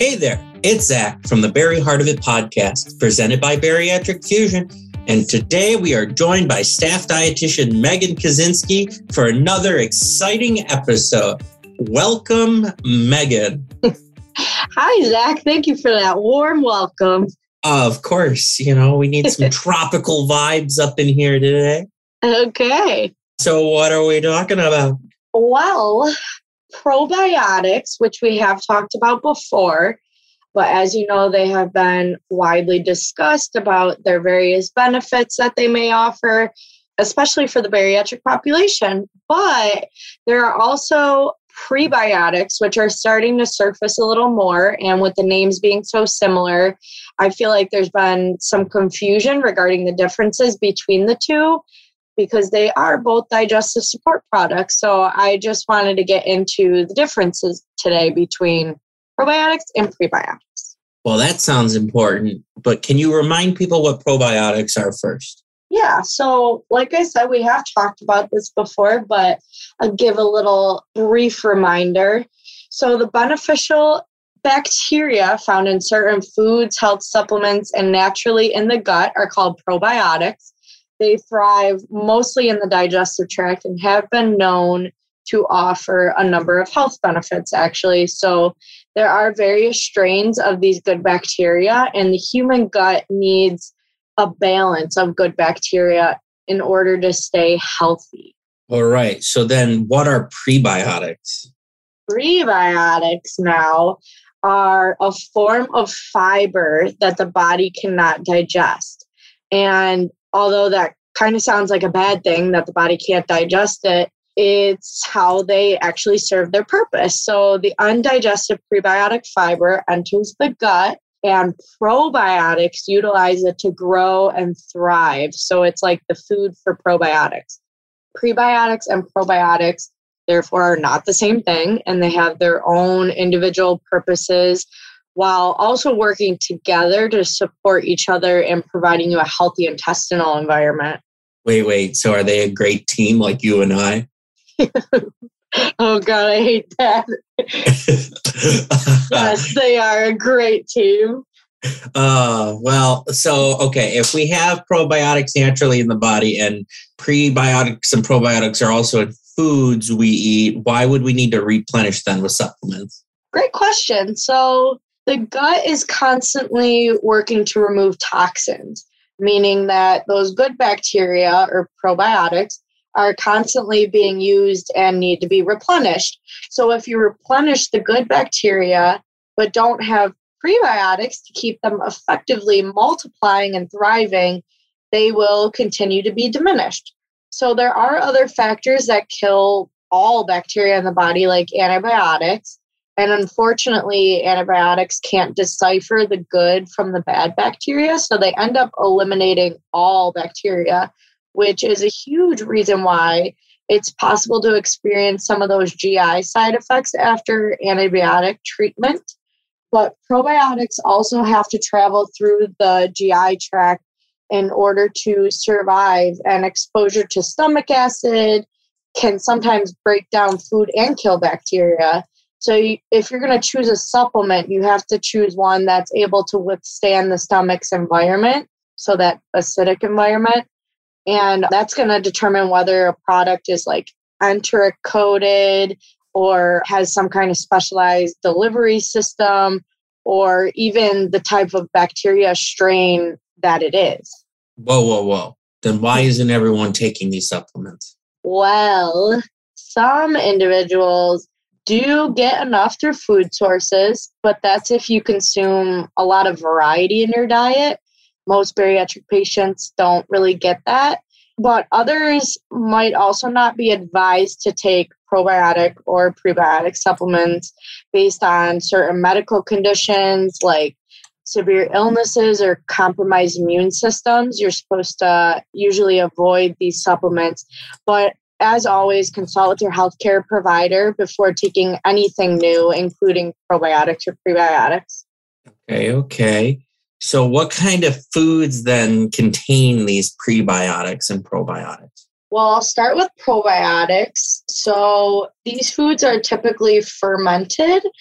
Hey there, it's Zach from the Very Heart of It podcast, presented by Bariatric Fusion. And today we are joined by staff dietitian Megan Kaczynski for another exciting episode. Welcome, Megan. Hi, Zach. Thank you for that warm welcome. Of course, we need some tropical vibes up in here today. Okay. So what are we talking about? Well, probiotics, which we have talked about before, but as you know, they have been widely discussed about their various benefits that they may offer, especially for the bariatric population. But there are also prebiotics, which are starting to surface a little more. And with the names being so similar, I feel like there's been some confusion regarding the differences between the two, because they are both digestive support products. So I just wanted to get into the differences today between probiotics and prebiotics. Well, that sounds important, but can you remind people what probiotics are first? Yeah, so like I said, we have talked about this before, but I'll give a little brief reminder. So the beneficial bacteria found in certain foods, health supplements, and naturally in the gut are called probiotics. They thrive mostly in the digestive tract and have been known to offer a number of health benefits, actually. So there are various strains of these good bacteria, and the human gut needs a balance of good bacteria in order to stay healthy. All right. So then what are prebiotics? Prebiotics now are a form of fiber that the body cannot digest. And although that kind of sounds like a bad thing that the body can't digest it, it's how they actually serve their purpose. So the undigested prebiotic fiber enters the gut, and probiotics utilize it to grow and thrive. So it's like the food for probiotics. Prebiotics and probiotics, therefore, are not the same thing, and they have their own individual purposes, while also working together to support each other and providing you a healthy intestinal environment. Wait. So are they a great team like you and I? Oh, God, I hate that. Yes, they are a great team. Okay, if we have probiotics naturally in the body and prebiotics and probiotics are also in foods we eat, why would we need to replenish them with supplements? Great question. So the gut is constantly working to remove toxins, meaning that those good bacteria or probiotics are constantly being used and need to be replenished. So if you replenish the good bacteria, but don't have prebiotics to keep them effectively multiplying and thriving, they will continue to be diminished. So there are other factors that kill all bacteria in the body, like antibiotics. And unfortunately, antibiotics can't decipher the good from the bad bacteria. So they end up eliminating all bacteria, which is a huge reason why it's possible to experience some of those GI side effects after antibiotic treatment. But probiotics also have to travel through the GI tract in order to survive, and exposure to stomach acid can sometimes break down food and kill bacteria. So if you're going to choose a supplement, you have to choose one that's able to withstand the stomach's environment, so that acidic environment. And that's going to determine whether a product is like enteric coated or has some kind of specialized delivery system, or even the type of bacteria strain that it is. Whoa. Then why isn't everyone taking these supplements? Well, some individuals do get enough through food sources, but that's if you consume a lot of variety in your diet. Most bariatric patients don't really get that, but others might also not be advised to take probiotic or prebiotic supplements based on certain medical conditions like severe illnesses or compromised immune systems. You're supposed to usually avoid these supplements, but as always, consult with your healthcare provider before taking anything new, including probiotics or prebiotics. Okay. So what kind of foods then contain these prebiotics and probiotics? Well, I'll start with probiotics. So these foods are typically fermented.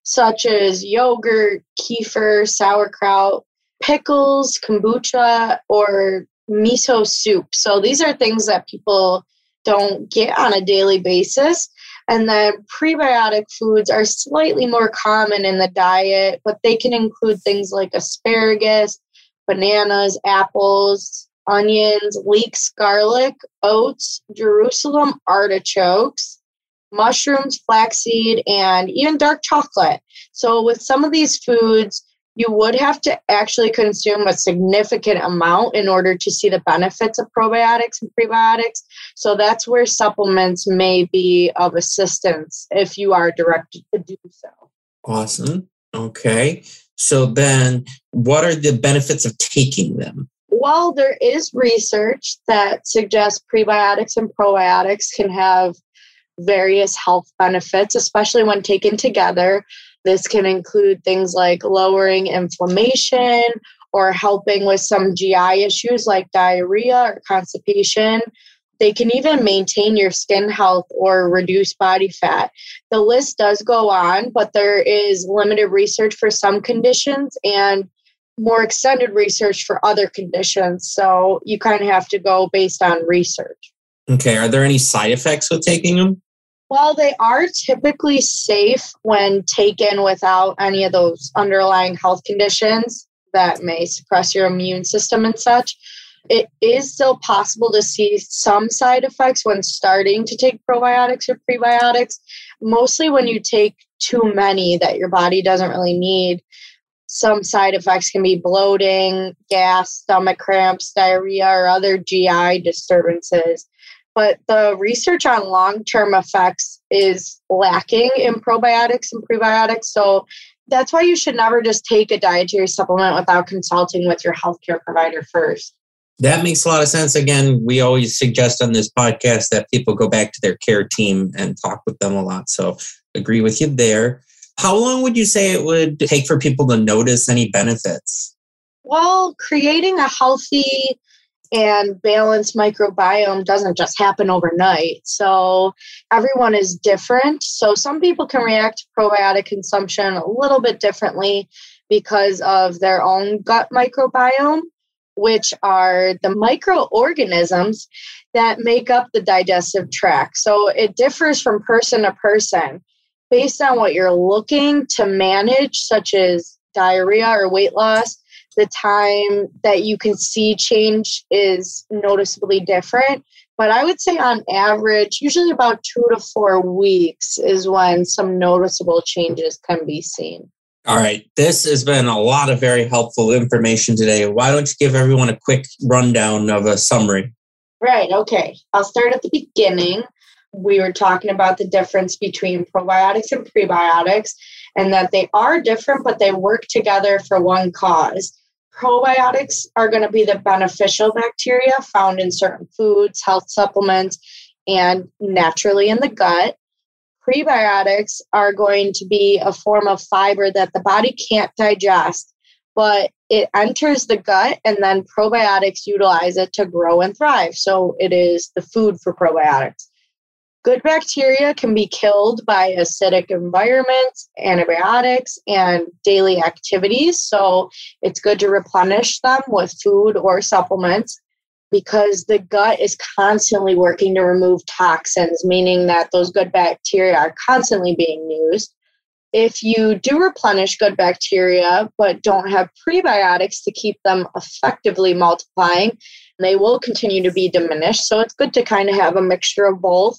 such as yogurt, kefir, sauerkraut, pickles, kombucha, or miso soup. So these are things that people don't get on a daily basis. And then prebiotic foods are slightly more common in the diet, but they can include things like asparagus, bananas, apples, onions, leeks, garlic, oats, Jerusalem artichokes, mushrooms, flaxseed, and even dark chocolate. So with some of these foods, you would have to actually consume a significant amount in order to see the benefits of probiotics and prebiotics. So that's where supplements may be of assistance if you are directed to do so. Awesome. Okay. So then what are the benefits of taking them? Well, there is research that suggests prebiotics and probiotics can have various health benefits, especially when taken together. This can include things like lowering inflammation or helping with some GI issues like diarrhea or constipation. They can even maintain your skin health or reduce body fat. The list does go on, but there is limited research for some conditions and more extended research for other conditions. So you kind of have to go based on research. Okay. Are there any side effects with taking them? Well, they are typically safe when taken without any of those underlying health conditions that may suppress your immune system and such. It is still possible to see some side effects when starting to take probiotics or prebiotics, mostly when you take too many that your body doesn't really need. Some side effects can be bloating, gas, stomach cramps, diarrhea, or other GI disturbances. But the research on long-term effects is lacking in probiotics and prebiotics. So that's why you should never just take a dietary supplement without consulting with your healthcare provider first. That makes a lot of sense. Again, we always suggest on this podcast that people go back to their care team and talk with them a lot. So agree with you there. How long would you say it would take for people to notice any benefits? Well, creating a healthy and balanced microbiome doesn't just happen overnight. So everyone is different. So some people can react to probiotic consumption a little bit differently because of their own gut microbiome, which are the microorganisms that make up the digestive tract. So it differs from person to person based on what you're looking to manage, such as diarrhea or weight loss. The time that you can see change is noticeably different. But I would say on average, usually about 2 to 4 weeks is when some noticeable changes can be seen. All right. This has been a lot of very helpful information today. Why don't you give everyone a quick rundown of a summary? Right. Okay. I'll start at the beginning. We were talking about the difference between probiotics and prebiotics and that they are different, but they work together for one cause. Probiotics are going to be the beneficial bacteria found in certain foods, health supplements, and naturally in the gut. Prebiotics are going to be a form of fiber that the body can't digest, but it enters the gut and then probiotics utilize it to grow and thrive. So it is the food for probiotics. Good bacteria can be killed by acidic environments, antibiotics, and daily activities. So it's good to replenish them with food or supplements because the gut is constantly working to remove toxins, meaning that those good bacteria are constantly being used. If you do replenish good bacteria but don't have prebiotics to keep them effectively multiplying, they will continue to be diminished. So it's good to kind of have a mixture of both.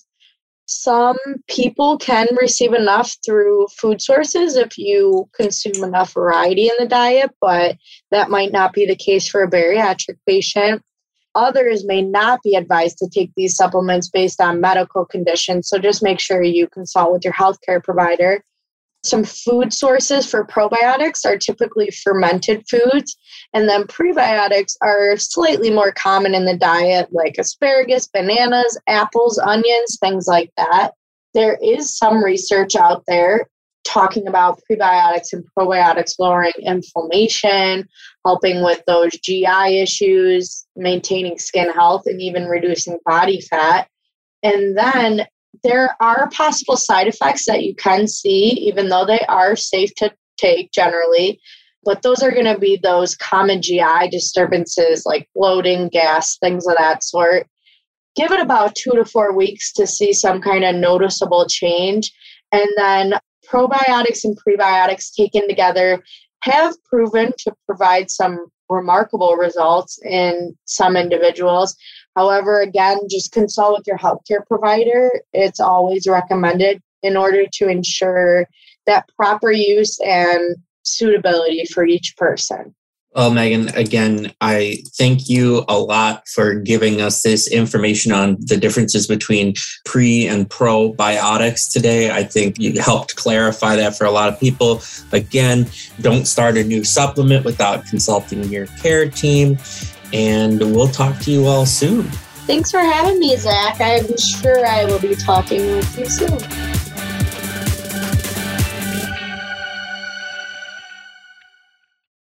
Some people can receive enough through food sources if you consume enough variety in the diet, but that might not be the case for a bariatric patient. Others may not be advised to take these supplements based on medical conditions, so just make sure you consult with your healthcare provider. Some food sources for probiotics are typically fermented foods, and then prebiotics are slightly more common in the diet, like asparagus, bananas, apples, onions, things like that. There is some research out there talking about prebiotics and probiotics lowering inflammation, helping with those GI issues, maintaining skin health, and even reducing body fat. And then There are possible side effects that you can see, even though they are safe to take generally. But those are going to be those common GI disturbances like bloating, gas, things of that sort. Give it about 2 to 4 weeks to see some kind of noticeable change. And then probiotics and prebiotics taken together have proven to provide some remarkable results in some individuals. However, again, just consult with your healthcare provider. It's always recommended in order to ensure that proper use and suitability for each person. Well, Megan, again, I thank you a lot for giving us this information on the differences between pre and probiotics today. I think you helped clarify that for a lot of people. Again, don't start a new supplement without consulting your care team. And we'll talk to you all soon. Thanks for having me, Zach. I'm sure I will be talking with you soon.